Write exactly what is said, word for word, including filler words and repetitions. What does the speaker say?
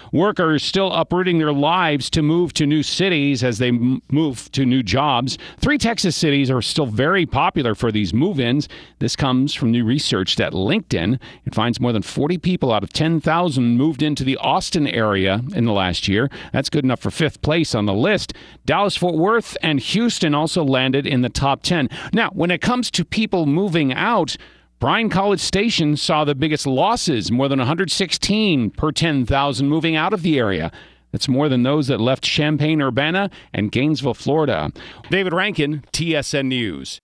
Workers still uprooting their lives to move to new cities as they m- move to new jobs. Three Texas cities are still very popular for these move-ins. This comes from new research that LinkedIn. It finds more than forty people out of ten thousand moved into the Austin area in the last year. That's good enough for fifth place on the list. Dallas-Fort Worth and Houston also landed in the top ten. Now, when it comes to people moving out, Bryan College Station saw the biggest losses, more than one hundred sixteen per ten thousand moving out of the area. That's more than those that left Champaign-Urbana and Gainesville, Florida. David Rankin, T S N News.